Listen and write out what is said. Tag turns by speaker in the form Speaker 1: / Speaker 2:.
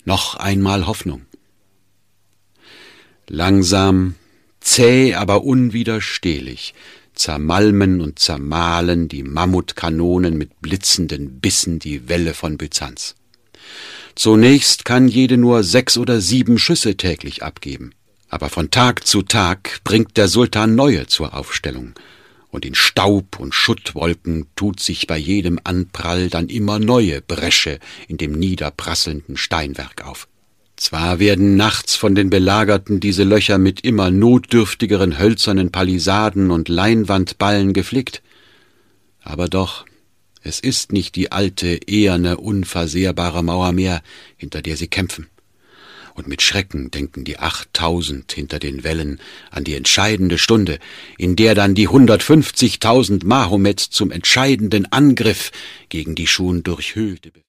Speaker 1: Noch einmal Hoffnung. Langsam, zäh, aber unwiderstehlich zermalmen und zermahlen die Mammutkanonen mit blitzenden Bissen die Wälle von Byzanz. Zunächst kann jede nur 6 oder 7 Schüsse täglich abgeben, aber von Tag zu Tag bringt der Sultan neue zur Aufstellung, und in Staub und Schuttwolken tut sich bei jedem Anprall dann immer neue Bresche in dem niederprasselnden Steinwerk auf. Zwar werden nachts von den Belagerten diese Löcher mit immer notdürftigeren hölzernen Palisaden und Leinwandballen geflickt, aber doch, es ist nicht die alte, eherne, unversehrbare Mauer mehr, hinter der sie kämpfen. Und mit Schrecken denken die 8000 hinter den Wällen an die entscheidende Stunde, in der dann die 150.000 Mahomets zum entscheidenden Angriff gegen die schon durchhöhlte